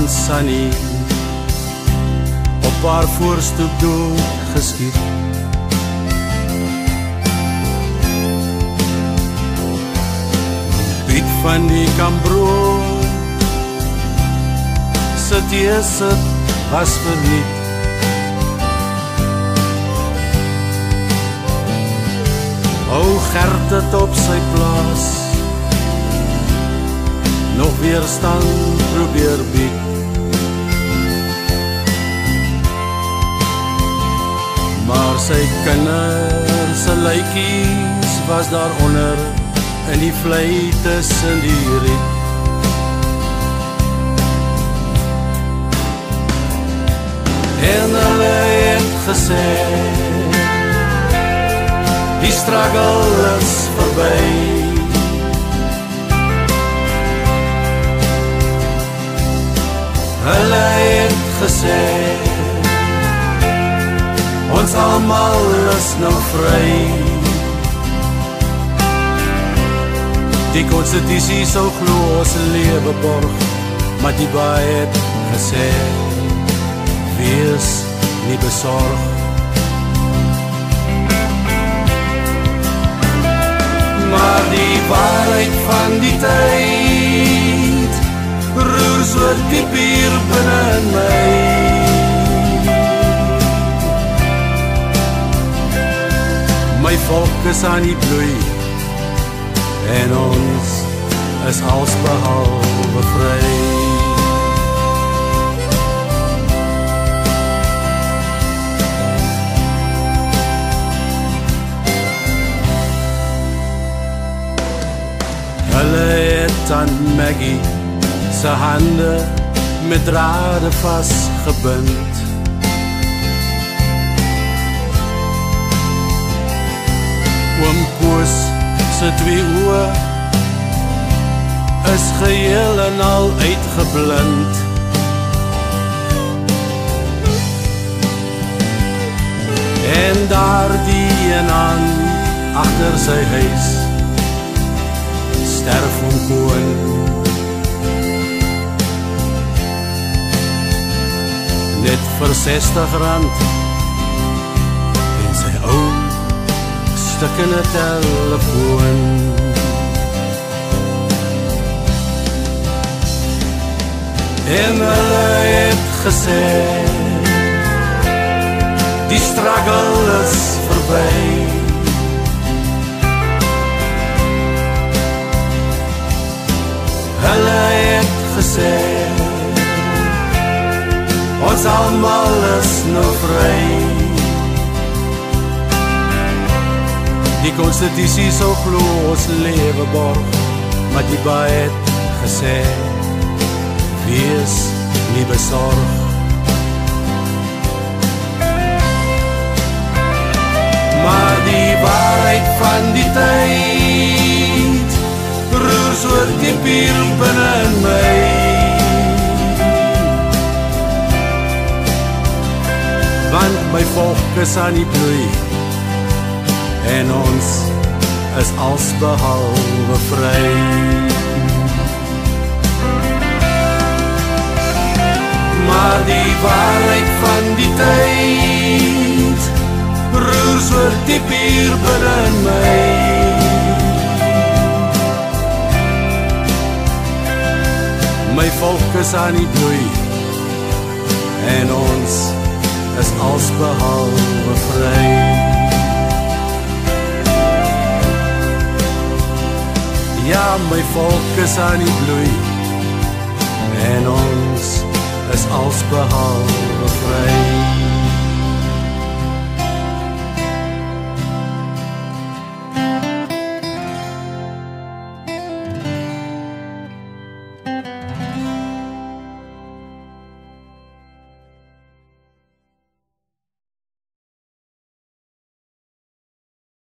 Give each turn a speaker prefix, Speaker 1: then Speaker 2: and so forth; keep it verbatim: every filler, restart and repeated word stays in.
Speaker 1: Sunny op haar voorstoep dood geskiet. Piet van die Kambrood se teesit was verniet. O Gert het op sy plaas nog weerstand probeer bied. Maar sy kinders se lykies was daaronder in die vlei tussen die riet. En hulle het gesê die struggle is verby. Hulle het gesê ons almal is nou vry. Die konstitusie sou glo ons lewe borg, maar die baie het gesê wees nie besorg. Maar die waarheid van die tyd roer so diep hier binne in my. My volk is aan die bloei en ons is alsbehalwe vry. Hulle het aan Maggie se hande met drade vastgebind. Oom Koos se twee oë is geheel en al uitgeblind. En daar die en aan agter sy huis sterf Oom Koon. Net vir sestig rand en sy ou stukkende telefoon. En hulle het gesê die struggle is verby. Hulle het gesê ons almal is nou vry. Die konstitusie sou glo ons lewe borg, maar die baie het gesê wees nie besorg. Maar die waarheid van die tyd roer so diep hier binne in my. Want my volk is aan die bloei en ons is alsbehalwe vry. Maar die waarheid van die tyd roer so diep hier binne in my. My volk is aan die bloei en ons is alsbehalwe vry. Ja, my volk is aan die bloei en ons is alsbehalwe